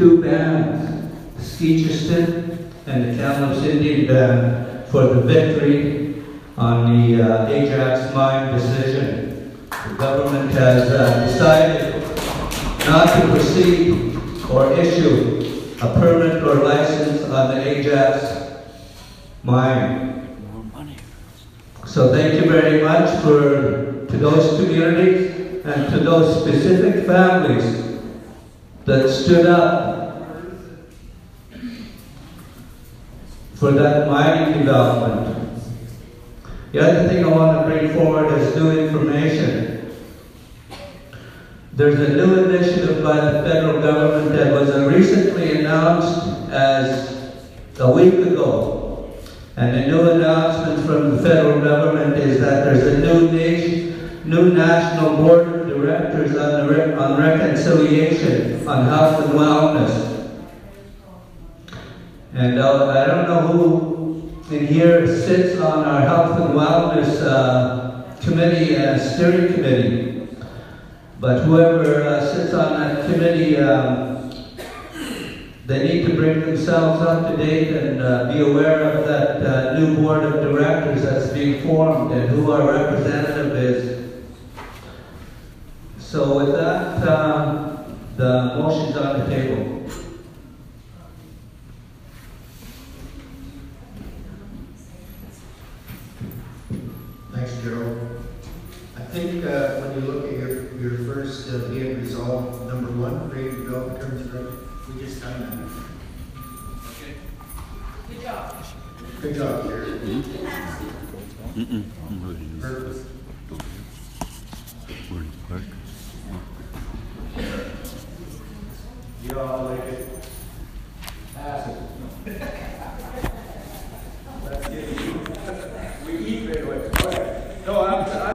two bands, Skeecherston and the Kamloops Indian Band, for the victory on the Ajax mine decision. The government has decided not to proceed or issue a permit or license on the Ajax mine. So thank you very much to those communities and to those specific families that stood up for that mining development. The other thing I want to bring forward is new information. There's a new initiative by the federal government that was recently announced as a week ago. And the new announcement from the federal government is that there's a new National Board of Directors on Reconciliation on Health and Wellness. And I don't know who in here sits on our Health and Wellness Committee, Steering Committee. But whoever sits on that committee, they need to bring themselves up to date and be aware of that new board of directors that's being formed and who our representative is. So with that, the motion's on the table. Thanks, Gerald. I think when you look at your first be it resolved, number 1, create development terms for. We just done that. Okay. Good job. Good job, Gary. Purpose. You all like it? Pass it.